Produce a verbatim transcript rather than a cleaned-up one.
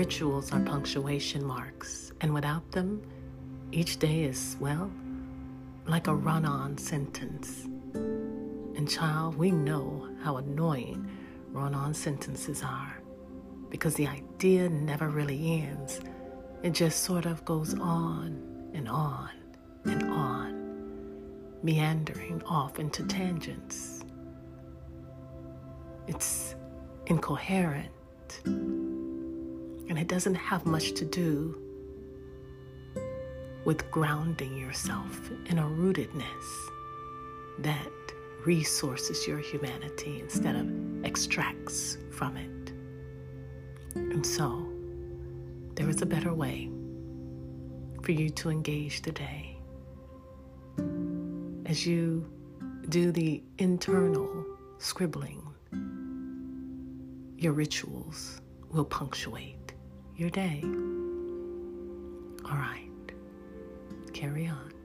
rituals are punctuation marks, and without them, each day is, well, like a run-on sentence. And child, we know how annoying run-on sentences are, because the idea never really ends. It just sort of goes on and on and on, meandering off into tangents. It's incoherent, and it doesn't have much to do with grounding yourself in a rootedness that resources your humanity instead of extracts from it. And so, there is a better way for you to engage today as you do the internal scribbling. Your rituals will punctuate your day. All right, carry on.